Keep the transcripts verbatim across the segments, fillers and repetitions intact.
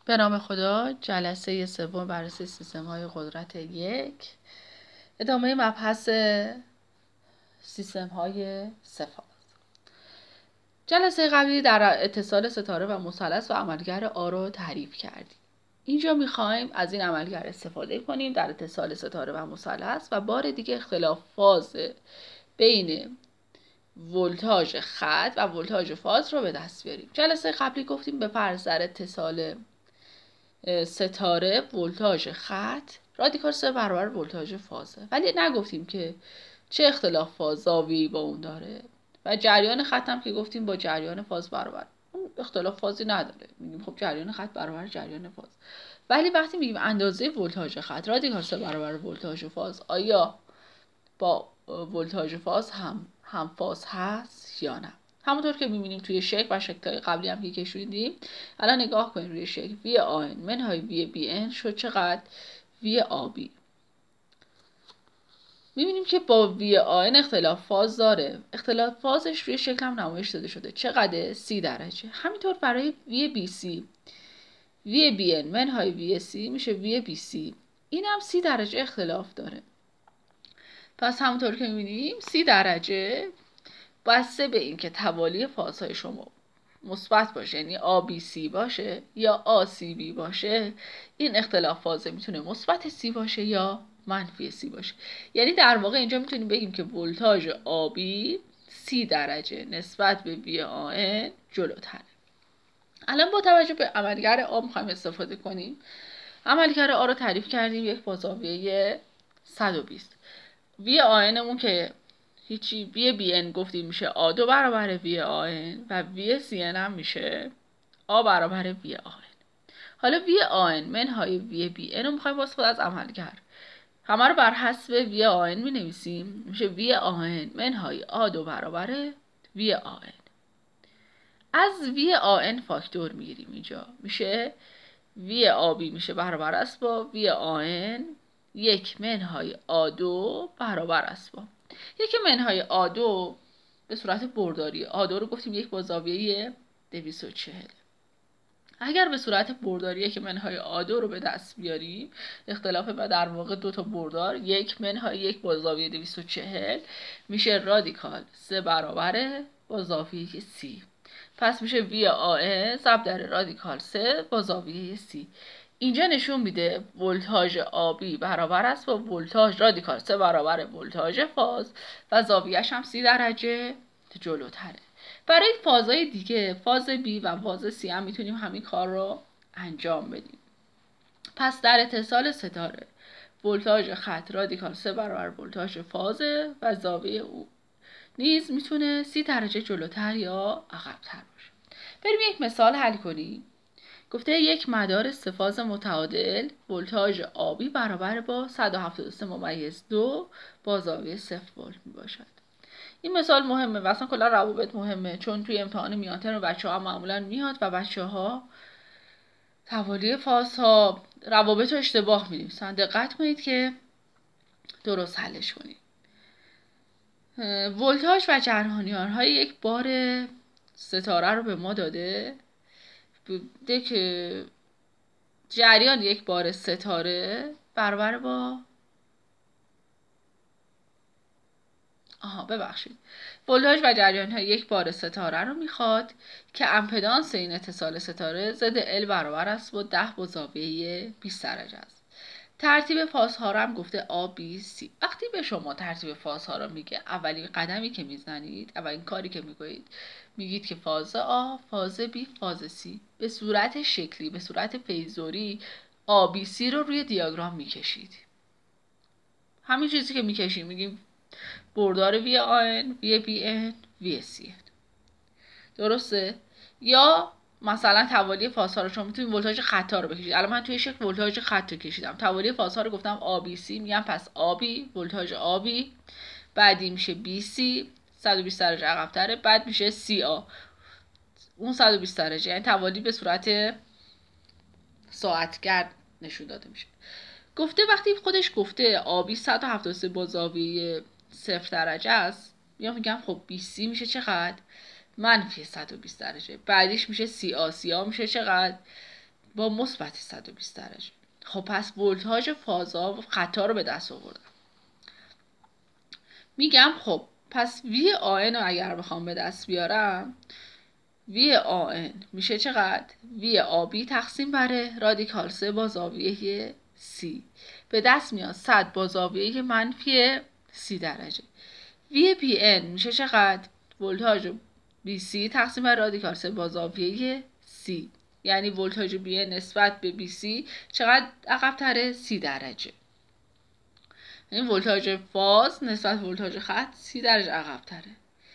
به نام خدا. جلسه سوم بررسی سیستم های قدرت یک، ادامه مبحث سیستم های صفات. جلسه قبلی در اتصال ستاره و مثلث و عملگر آ رو تعریف کردیم. اینجا میخوایم از این عملگر استفاده کنیم در اتصال ستاره و مثلث و بار دیگه اختلاف فاز بین ولتاژ خط و ولتاژ فاز رو به دست بیاریم. جلسه قبلی گفتیم به فرض در اتصال ستاره ولتاژ خط رادیکال سه برابر ولتاژ فازه، ولی نگفتیم که چه اختلاف فاز زاویه‌ای با اون داره و جریان خط هم که گفتیم با جریان فاز برابر، اون اختلاف فازی نداره. میگیم خب جریان خط برابر جریان فاز، ولی وقتی میگیم اندازه ولتاژ خط رادیکال سه برابر ولتاژ فاز، آیا با ولتاژ فاز هم هم فاز هست یا نه؟ همونطور که می‌بینیم توی شکل و شکل قبلی هم که کشیدیم. الان نگاه کنید روی شکل وی آن منهای وی بی ان شد چقدر؟ وی آبی. می‌بینیم که با وی آن اختلاف فاز داره. اختلاف فازش روی شکل هم نمایش داده شده. چقدر؟ سی درجه. همینطور برای وی بی سی وی بی ان منهای وی سی میشه وی بی سی. این هم سی درجه اختلاف داره. پس همونطور که می‌بینیم سی درجه بسته به این که توالی فازهای شما مثبت باشه، یعنی آ بی سی باشه یا آ سی بی باشه، این اختلاف فازه میتونه مثبت سی باشه یا منفی سی باشه. یعنی در واقع اینجا میتونیم بگیم که ولتاژ آبی سی درجه نسبت به وی آن جلوتره. الان با توجه به عملگر آ میخوایم استفاده کنیم. عملگر آ رو تعریف کردیم یک با زاویه صد و بیست. وی آنمون که هیچی، وی بی ان گفتیم میشه آ دو برابر وی آن و وی سی ان هم میشه آ برابر وی آن. حالا وی آن منهای وی بی ان رو میخوایم واسه خود از عملگر همه رو بر حسب وی آن می نویسیم. میشه وی آن منهای آ دو برابر وی آن. از وی آن فاکتور میگیریم. اینجا میشه وی آبی میشه برابر است با وی آن یک منهای آ دو برابر است با یک منهای آ دو به صورت برداری. آ دو رو گفتیم یک با زاویه دویست و چهل. اگر به صورت برداری یک منهای آ دو رو به دست بیاریم، اختلاف و در واقع دو تا بردار، یک منهای یک با زاویه دویست و چهل میشه رادیکال سه برابر با زاویه سی. پس میشه وی آ ضرب در رادیکال سه با زاویه سی. اینجا نشون میده ولتاژ آبی برابر است با ولتاژ رادیکال سه برابر ولتاژ فاز و زاویه‌اش هم سی درجه جلوتره. برای فازهای دیگه، فاز بی و فاز سی هم میتونیم همین کار رو انجام بدیم. پس در اتصال ستاره ولتاژ خط رادیکال سه برابر ولتاژ فازه و زاویه او نیز میتونه سی درجه جلوتر یا عقب‌تر باشه. بریم یک مثال حل کنیم. گفته یک مدار سه فاز متعادل ولتاژ آبی برابر با صد و هفتاد و سه ممیز دو با زاویه صفر ولت می باشد. این مثال مهمه و اصلا کلا روابط مهمه، چون توی امتحان میان ترم بچه ها معمولا میاد و بچه ها توالی فازها روابط رو اشتباه می‌نویسن. دقت کنید که درست حلش کنید. ولتاژ و جریان های یک بار ستاره رو به ما داده بوده که جریان یک بار ستاره برابر با آها ببخشید ولتاژ و جریان های یک بار ستاره رو میخواد که امپدانس این اتصال ستاره زد ال برابر است با ده با زاویه بیست درجه است. ترتیب فازها رو هم گفته آ بی سی. وقتی به شما ترتیب فازها رو میگه، اولین قدمی که میزنید، اولین کاری که میگید میگید که فاز آ، فاز بی، فاز سی. به صورت شکلی، به صورت فیزوری آ بی سی رو روی دیاگرام میکشید. همین چیزی که میکشیم میگیم بردار وی آن، وی بی ان، وی سی. درسته؟ یا مثلا توالی فازها رو شما میتونید ولتاژ خطا رو بکشید. الان من توی شکل ولتاژ خط رو کشیدم. توالی فازها رو گفتم آ بی سی، میگم پس آبی ولتاژ آبی، بعدی میشه بی سی صد و بیست درجه عقب‌تره، بعد میشه سی آ اون صد و بیست درجه، یعنی توالی به صورت ساعتگرد نشون داده میشه. گفته وقتی خودش گفته آبی صد و هفتاد و سه با زاویه صفر درجه است، یا میگم خب بی سی میشه چقدر؟ منفی صد و بیست درجه. بعدیش میشه سی آ. سی آ میشه چقدر؟ با مثبت صد و بیست درجه. خب پس ولتاژ فازها و خطا رو به دست آوردم. میگم خب پس وی آن رو اگر بخوام به دست بیارم، وی آن میشه چقدر؟ وی آبی تقسیم بر رادیکال سه با زاویه سی. به دست میاد صد با زاویه منفی سی درجه. وی بی ان میشه چقدر؟ ولتاژ بی سی تقسیم بر رادیکال سه با زاویه سی. یعنی ولتاژ بی ان نسبت به بی سی چقدر عقب تره؟ سی درجه. یعنی ولتاژ فاز نسبت به ولتاژ خط سی درجه عقب تره.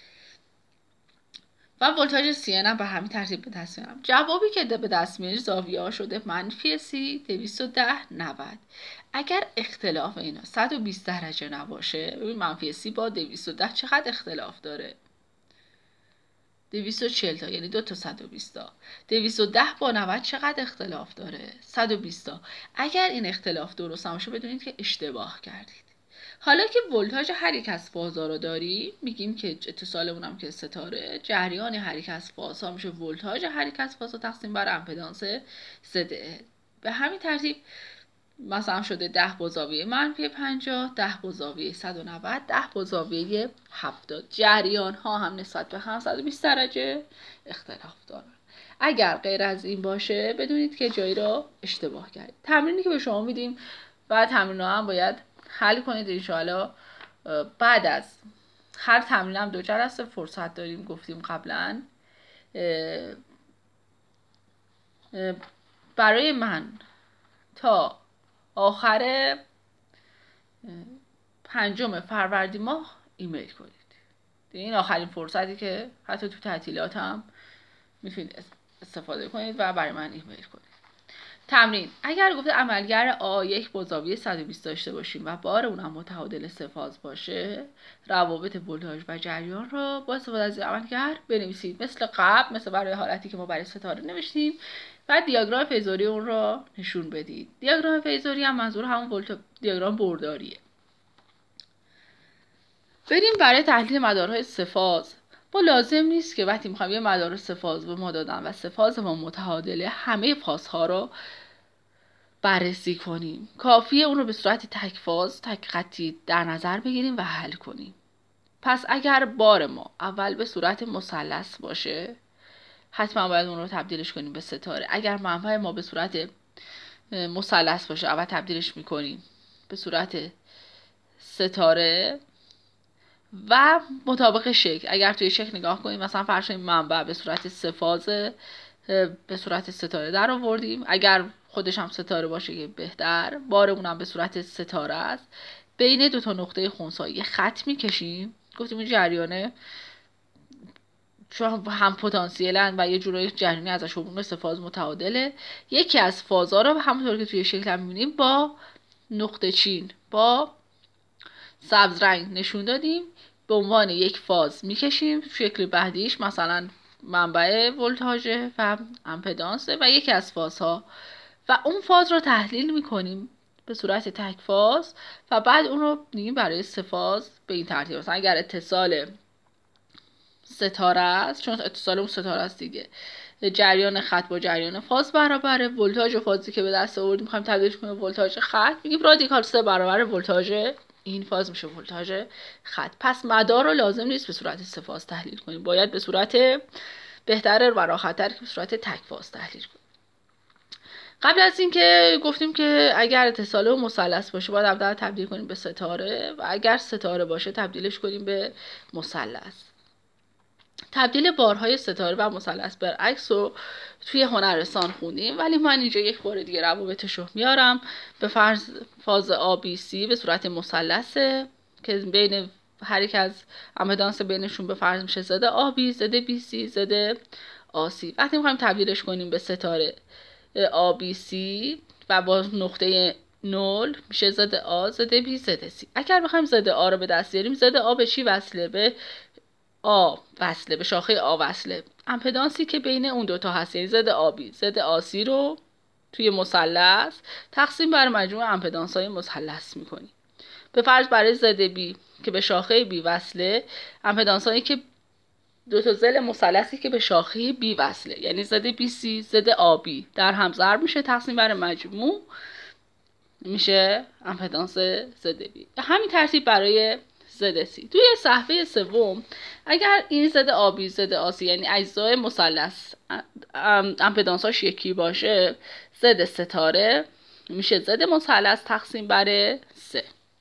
و ولتاژ سی ان هم به همین ترتیب به دست میارم. جوابی که به دست میاری زاویه ها شده منفی سی، دویست و ده، نود. اگر اختلاف اینا صد و بیست درجه نباشه، ببین منفی سی با دویست و ده چقدر اختلاف داره؟ دویست و چهل تا، یعنی دو تا صد و بیست تا. دویست و ده با نود چقدر اختلاف داره؟ صد و بیست تا. اگر این اختلاف درست نباشه بدونید که اشتباه کردید. حالا که ولتاژ هر یک از فازها رو داریم، میگیم که اتصالمون هم که ستاره، جریان هر یک از فازها میشه ولتاژ هر یک از فازها تقسیم بر امپدانس زد ال. به همین ترتیب مثلا شده ده با زاویه منفی پنجاه، ده با زاویه صد و نود، ده با زاویه هفتاد. جریان ها هم نسبت به هم صد و بیست درجه اختلاف دارن. اگر غیر از این باشه بدونید که جایی را اشتباه کردید. تمرینی که به شما میدیم و تمرین ها هم باید حل کنید انشاءالله. بعد از هر تمرین هم دو جلسه فرصت داریم، گفتیم قبلا. برای من تا آخر پنجم فروردین ماه ایمیل کنید. این آخرین فرصتی که حتی تو تعطیلات هم میتونید استفاده کنید و برای من ایمیل کنید. تمرین: اگر گفته عملگر آ یک با زاویه صد و بیست داشته باشیم و بار اونم متعادل سه فاز باشه، روابط ولتاژ و جریان رو با استفاده از عملگر بنویسید. مثل قبل، مثل برای حالتی که ما برای ستاره نوشتیم، و دیاگرام فیزوری اون رو نشون بدید. دیاگرام فیزوری هم منظور همون ولت دیاگرام برداریه. بریم برای تحلیل مدارهای سه فاز. ما لازم نیست که وقتی میخوایم یه مدار سه فاز به ما دادن و سه فاز ما متعادله همه فازها رو بررسی کنیم. کافیه اون رو به صورت تک فاز، تک خطی در نظر بگیریم و حل کنیم. پس اگر بار ما اول به صورت مثلث باشه، حتما باید اون رو تبدیلش کنیم به ستاره. اگر منبع ما به صورت مثلث باشه، اول تبدیلش میکنیم به صورت ستاره و مطابق شکل. اگر توی شکل نگاه کنیم، مثلا فرض کنیم منبع به صورت سه فازه، به صورت ستاره در آوردیم. اگر خودش هم ستاره باشه که بهتر، بارمون هم به صورت ستاره است. بین دو تا نقطه خنثی خط میکشیم. گفتیم این جریانه چون هم پتانسیلن و یه جورایی جریانی ازش عبور سه فاز متعادله. یکی از فازها رو همونطور که توی شکل هم می‌بینیم با نقطه چین با سبز رنگ نشون دادیم، به عنوان یک فاز میکشیم. شکل بعدیش مثلا منبع ولتاژ و امپدانس و یکی از فازها، و اون فاز رو تحلیل میکنیم به صورت تک فاز و بعد اون رو میگیم برای سه فاز به این ترتیب. مثلا اگر اتصال ستاره است، چون اتصال اون ستاره است دیگه، جریان خط با جریان فاز برابره. ولتاژ و فازی که به دست آوردیم میخوایم تبدیلش کنیم به ولتاژ خط، میگیم رادیکال سه برابر ولتاژ این فاز میشه ولتاژ خط. پس مدار رو لازم نیست به صورت سه فاز تحلیل کنیم، باید به صورت بهتره و راحت‌تر که به صورت تک فاز تحلیل کنیم. قبل از این که گفتیم که اگر اتصال مثلث باشه باید اول تبدیل کنیم به ستاره و اگر ستاره باشه تبدیلش کنیم به مثلث. تبدیل بارهای ستاره و مثلث برعکس رو توی هنرستان خوندیم، ولی من اینجا یک بار دیگه روابطش رو میارم. به فرض فاز آ بی سی به صورت مثلثه که بین هر یک از امپدانس بینشون به فرض میشه زد آ بی، زد بی سی، زد آ سی. وقتی میخوایم تبدیلش کنیم به ستاره آ بی سی و با نقطه نول میشه زد آ، زد بی، زد سی. اگر بخوایم زد آ رو به دست بیاریم، زد آ به چی وصله؟ به آ وصله، به شاخه آ وصله. امپدانسی که بین اون دوتا هست، یعنی زد آ بی، زد آ سی رو توی مثلث تقسیم بر مجموع امپدانس های مثلث میکنیم. به فرض برای زد بی که به شاخه بی وصله، امپدانس هایی که دو تا ضلع مثلثی که به شاخه بی وصله، یعنی ضد بی سی ضد آبی در هم ضرب میشه، تقسیم بر مجموع میشه امپدانس ضد بی. همین ترتیب برای ضد سی. توی صفحه سوم اگر این ضد آبی ضد آسی یعنی اجزای مثلث امپدانساش یکی باشه، ضد ستاره میشه ضد مثلث تقسیم بر سه.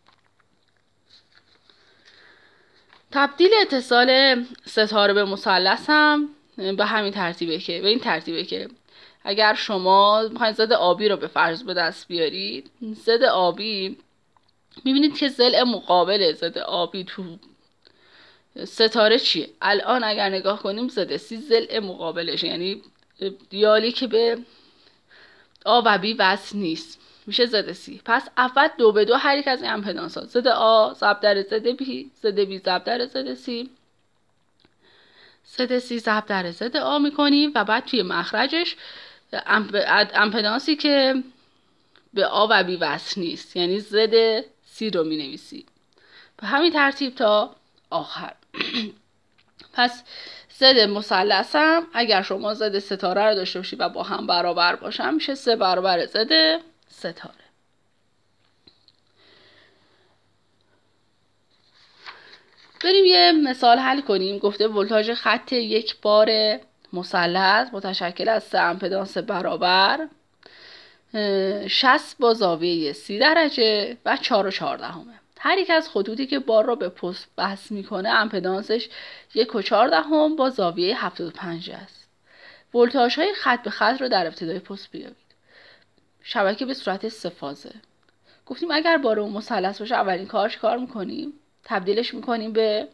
تبدیل اتصال ستاره به مثلث هم به همین ترتیبه که به این ترتیبه که اگر شما میخواید ضد آبی رو به فرض به دست بیارید، ضد آبی میبینید که ضلع مقابل ضد آبی تو ستاره چیه؟ الان اگر نگاه کنیم ضد سی ضلع مقابلشه، یعنی دیالی که به آ و بی وصل نیست، میشه ضد سی. پس اول دو به دو هر یک از این امپدانس ها ضد آ ضرب در ضد بی، ضد بی ضرب در ضد سی، ضد سی ضرب در ضد آ میکنیم و بعد توی مخرجش امپدانسی که به آ و بی وصل نیست یعنی ضد سی رو می نویسی به همین ترتیب تا آخر. پس ضد مثلث هم اگر شما ضد ستاره رو داشته باشید و با هم برابر باشن میشه سه برابر ضد ستاره. بریم یه مثال حل کنیم. گفته ولتاژ خط یک بار مثلث متشکل از سه امپدانس برابر شصت با زاویه سی درجه و چهار و چهاردهمه. هر یک از خطوطی که بار را به پست بس میکنه امپدانسش یک و چهاردهم با زاویه هفتاد و پنج است. ولتاژ های خط به خط رو در ابتدای پست بیابید. شبکه به صورت سه فازه. گفتیم اگر بار اون مثلث باشه اولین کارش کار میکنیم تبدیلش میکنیم به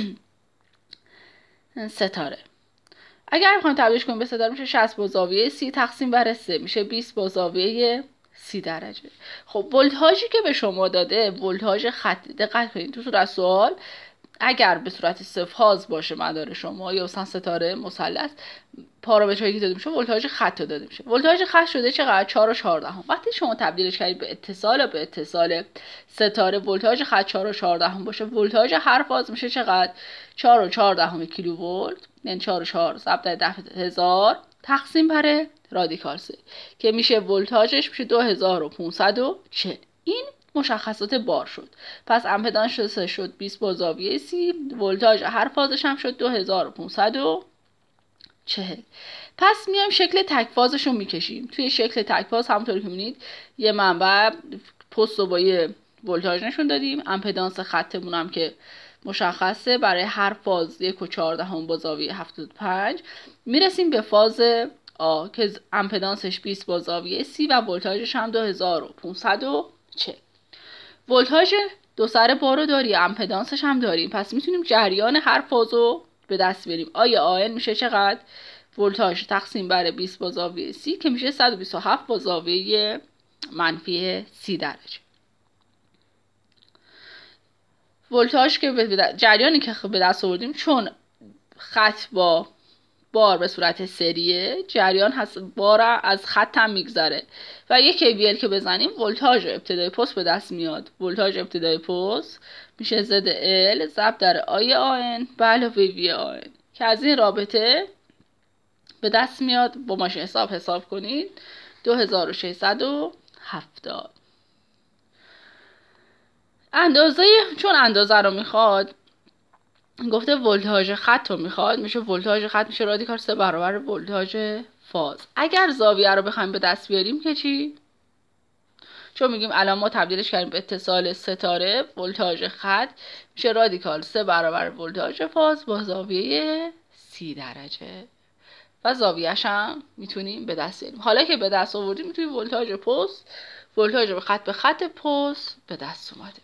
ستاره. اگر میخوایم تبدیلش کنیم به ستاره میشه شصت با زاویه سی تقسیم بر سه میشه بیست با زاویه سی درجه. خب ولتاژی که به شما داده ولتاژ خط، دقت کنید تو صورت سوال اگر به صورت سه فاز باشه مدار شما یا مثلا ستاره مثلث پارامترهایی که داده میشه ولتاژ خط داده میشه. ولتاژ خط شده چقدر؟ چهار و چهاردهم. وقتی شما تبدیلش کردید به اتصال به اتصال ستاره ولتاژ خط چهار و چهاردهم باشه، ولتاژ هر فاز میشه چقدر؟ چهار و چهاردهم کیلوولت، یعنی چهار و چهار ضرب در ده هزار تقسیم بر رادیکال سه که میشه ولتاژش میشه دو هزار و پانصد و چهل. این مشخصات بار شد. پس امپدانس شد بیست با زاویه سی، ولتاژ هر فازش هم شد دو هزار و پانصد و چهل. پس میایم شکل تک فازش رو میکشیم. توی شکل تک فاز همونطوری که میبینید یه منبع پست رو با یه ولتاژ نشون دادیم، امپدانس خطمون هم که مشخصه برای هر فاز یک و چهاردهم با زاویه هفتاد و پنج. میرسیم به فاز آ که امپدانسش بیست با زاویه سی و ولتاژش هم دو هزار و پانصد و چهل. ولتاژ دو سر بار رو داری، امپدانسش هم داریم، پس میتونیم جریان هر فاز رو به دست بیاریم. آی آن میشه چقدر؟ ولتاژ تقسیم بر بیست با زاویه سی که میشه صد و بیست و هفت با زاویه منفی سی درجه. ولتاژ که به جریانی که به دست آوردیم چون خط با بار به صورت سریه جریان هست بار از خط هم میگذره و یک کیویل که بزنیم ولتاژ ابتدای پست به دست میاد. ولتاژ ابتدای پست میشه زد ال ضرب در آی آن به علاوه وی آن که از این رابطه به دست میاد. با ماشین حساب حساب کنید دو هزار و ششصد و هفتاد. اندازه چون اندازه رو میخواد گفته ولتاژ خط رو میخواد، میشه ولتاژ خط میشه رادیکال سه برابر ولتاژ فاز. اگر زاویه رو بخوایم به دست بیاریم که چی؟ چون میگیم الان ما تبدیلش کردیم به اتصال ستاره، ولتاژ خط میشه رادیکال سه برابر ولتاژ فاز با زاویه سی درجه و زاویه‌اش هم میتونیم به دست بیاریم. حالا که به دست آوردیم میتونیم ولتاژ پست، ولتاژ به خط به خط پست به دست اومده.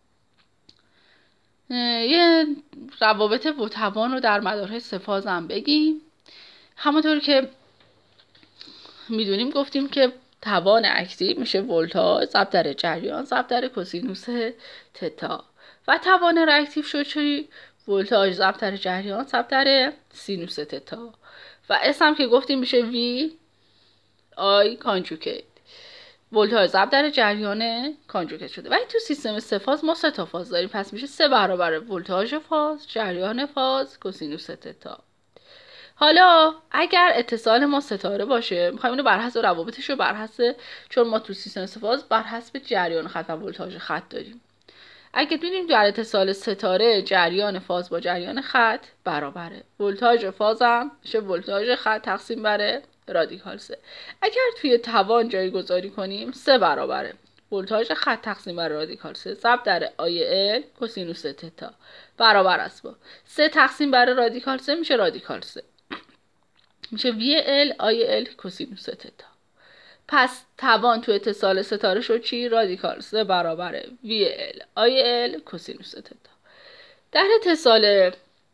یه روابط و توان رو در مدارهای سه فاز هم بگیم. همونطور که میدونیم گفتیم که توان اکتیو میشه ولتاژ ضرب در جریان ضرب در کوسینوس تتا و توان reakتیو شد چی؟ ولتاژ ضرب در جریان ضرب در سینوس تتا و اس هم که گفتیم میشه وی آی کانجوگیت ولتاژ ضرب در جریان کانجوگیت شده. ولی تو سیستم سه فاز ما سه تا فاز داریم، پس میشه سه برابر ولتاژ فاز جریان فاز کوسینوس تتا. حالا اگر اتصال ما ستاره باشه، میخوایم اینو بر حسب روابطش رو بر حسب، چون ما تو سیستم سه فاز بر حسب جریان خط و ولتاژ خط داریم. اگه ببینیم در اتصال ستاره جریان فاز با جریان خط برابره، ولتاژ فازم میشه ولتاژ خط تقسیم بر رادیکال سه. اگر توی توان جایگذاری کنیم سه برابره ولتاژ خط تقسیم بر رادیکال سه ضرب در آی ال کوسینوس تتا برابر است با سه تقسیم بر رادیکال سه میشه رادیکال سه، میشه وی ال آی ال کوسینوس تتا. پس توان تو اتصال ستاره شد چی؟ رادیکال سه برابر وی ال آی ال کوسینوس تتا. در اتصال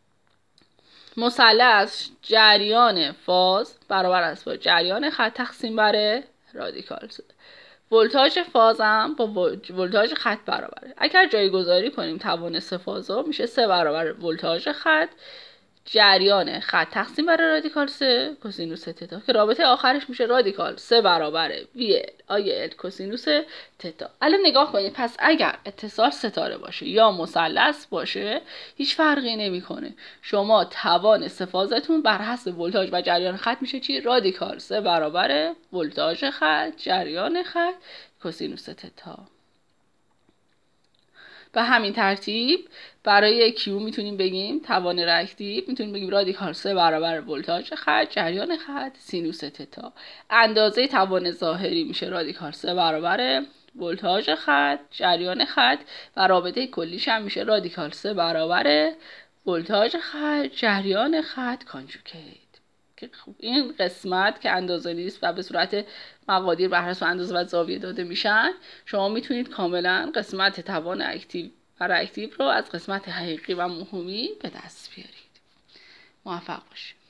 مثلث جریان فاز برابر است با جریان خط تقسیم بر رادیکال سه. ولتاژ فازم با ولتاژ خط برابره. اگر جایگذاری کنیم توان سه فازا میشه سه برابر ولتاژ خط جریان خط تقسیم بر رادیکال سه کوسینوس تتا که رابطه آخرش میشه رادیکال سه برابر وی ال آی ال کوسینوس تتا. الان نگاه کنید، پس اگر اتصال ستاره باشه یا مثلث باشه هیچ فرقی نمیکنه، شما توان سه فازتون بر حسب ولتاژ و جریان خط میشه چی؟ رادیکال سه برابر ولتاژ خط جریان خط کوسینوس تتا. به همین ترتیب برای کیو میتونیم بگیم توان reakتیو، میتونیم بگیم رادیکال سه برابر ولتاژ خط جریان خط سینوس تتا. اندازه توان ظاهری میشه رادیکال سه برابر ولتاژ خط جریان خط و رابطه کلیش هم میشه رادیکال سه برابر ولتاژ خط جریان خط کانجوگیت. که این قسمت که اندازه نیست و به صورت مقادیر بر حسب اندازه و زاویه داده میشن، شما میتونید کاملا قسمت توان اکتیو و reakتیو رو از قسمت حقیقی و مهمی به دست بیارید. موفق باشید.